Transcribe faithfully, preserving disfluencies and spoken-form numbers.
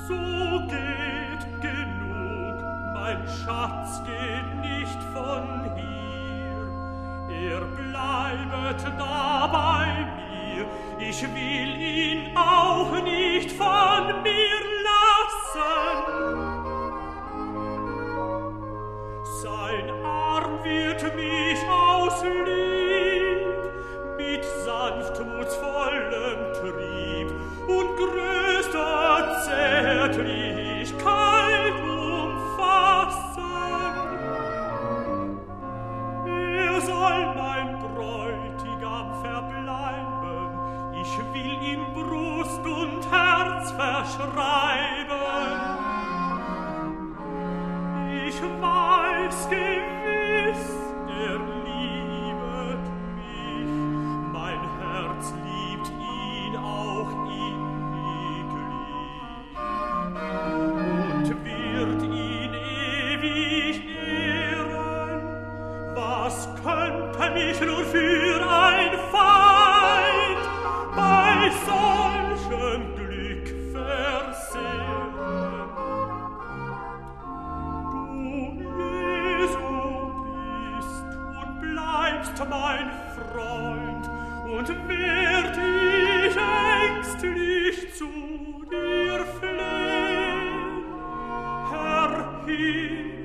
So geht genug, mein Schatz geht nicht von hier. Er bleibet da bei mir, ich will ihn auch nicht von mir lassen. Sein Arm wird mich aus Lieb mit sanftmutsvollem Trieb und größter Zärtlichkeit umfassen. Er soll mein Bräutigam verbleiben, ich will ihm Brust und Herz verschreiben. Ich weiß gewiss, er liebet mich, mein Herz liebt ihn auch inniglich und wird ihn ewig ehren. Was könnte mich nur für ein Feind bei solchem Glück versehren? Mein Freund, und werd ich ängstlich zu dir flehen, Herr, hilf